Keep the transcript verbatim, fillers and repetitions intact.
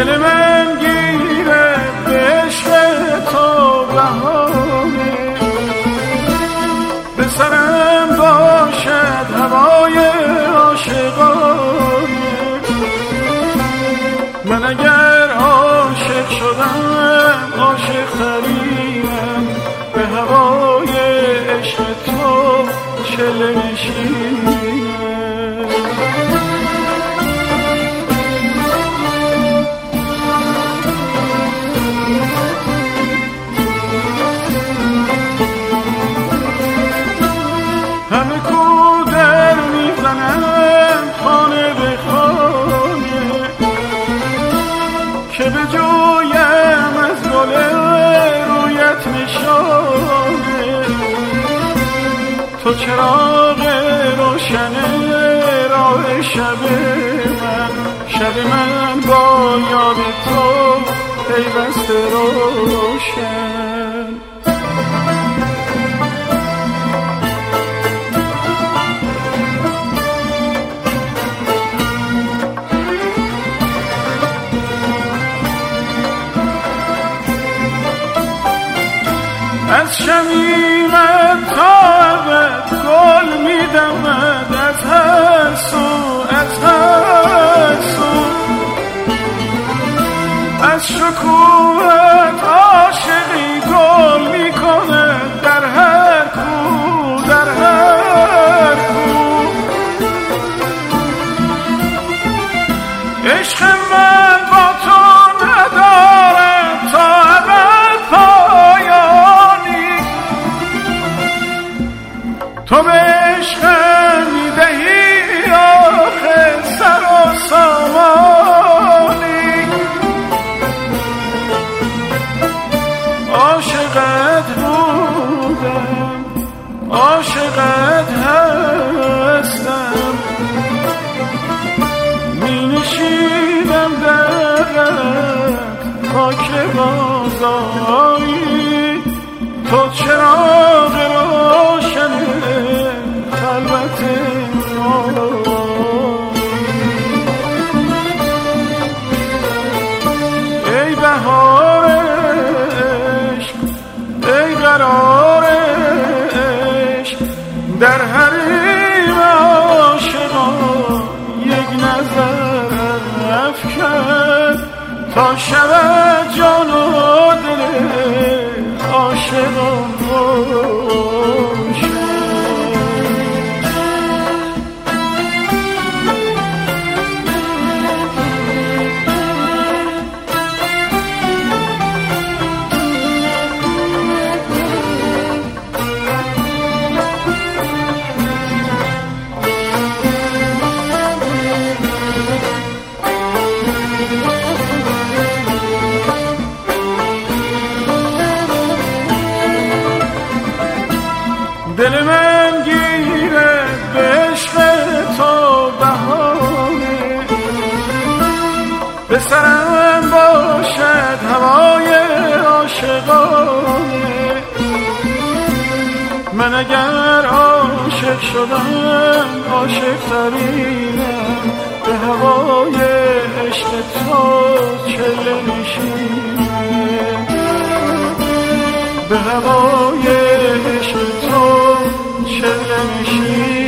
دل من گیره به عشق تو بهانه، به سرم باشد هوای عاشقانه. من اگر عاشق شدم عاشق ترینم، به هوای عشق تو چله نشینم. همه کودر میزنم خانه به خانه، که به جویم از گل رویت نشانه. تو چراغ روشن راه شب من، شب من با یاد تو پیوسته روشن. از شمیمت تا ابد گل می‌دمد، از هر سو از هر سو. از شکوهت عاشقی گل می‌کند در هر کو در هر کو. عشق من با تو ندارد تا ابد پایانی، تو به عشقم میدهی آخه سر و سامانی. عاشقت بودم عاشقت هستم، می نشینم درت تا که بازایی. تو چراغ روشن خلوت ای بهار عشق، ای قرار عشق. در حریم عاشقان یک نظر افکن، تا شود جان و دل عاشقان روشن. دل من گیره به عشق تو بهانه، به سرم باشد هوای عاشقانه. من اگر عاشق شدم عاشق ترینم، به هوای عشق تو چله نشینم. به هوای عشق تو چله نشینم.